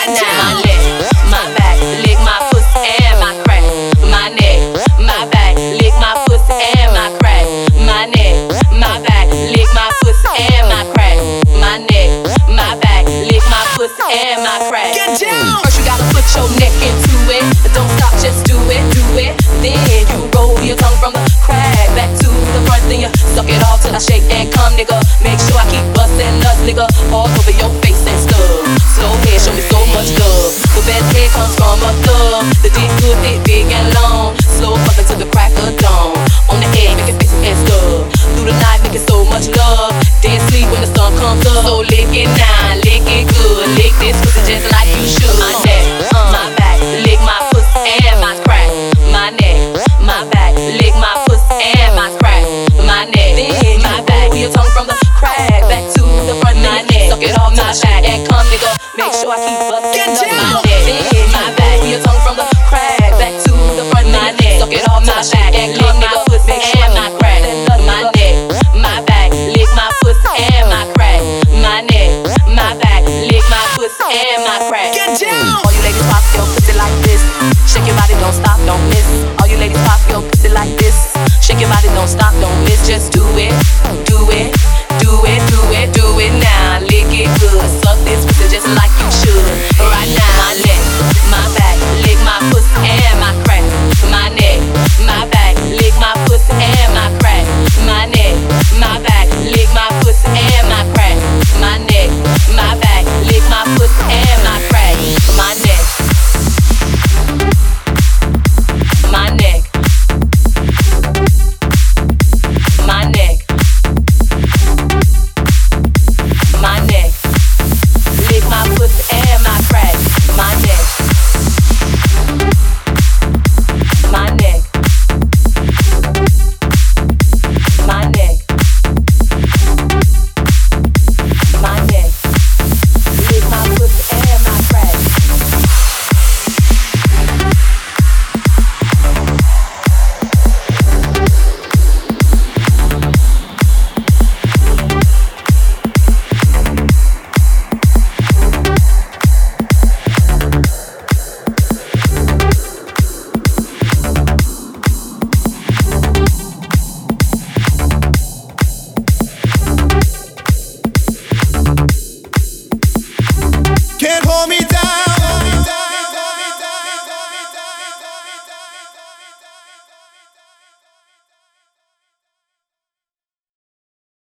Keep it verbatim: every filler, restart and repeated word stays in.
Get down. My neck, my back, lick my pussy and my crack. My neck, my back, lick my pussy and my crack. My neck, my back, lick my pussy and my crack. My neck, my back, lick my pussy and my crack. Get down. First you gotta put your neck into it. Don't stop, just do it, do it. Then you roll your tongue from the crack back to the front. Then you suck it all till I shake and come, nigga. Make sure I keep bustin' nuts, nigga, all over your face and stuff. Slow head, show me so much love. The best head comes from a thug. The dick good, thick, big and long. Slow fuckin' to the crack of dawn. On the edge, making faces and stuff. Through the night, making so much love. Then sleep when the sun comes up. So lick it now, lick it good. Lick this pussy just like you should. My neck, my back, lick my pussy and my crack. My neck, my back, lick my pussy and my crack. My neck, then my back, your tongue from the crack back to the front. My neck, suck it all to the shack and come, nigga. Make sure I keep bustin' up. My neck, then my back, your tongue from the crack back to the front. My neck, suck it all to the shack and come, nigga. Make sure I keep bustin' up. My neck, my back, lick my pussy and my crack. My neck, my back, lick my pussy and my crack. Get down. All you ladies pop your pussy like this. Shake your body, don't stop, don't miss. All you ladies pop your pussy like this. Shake your body, don't stop, don't miss. Just do it, do it,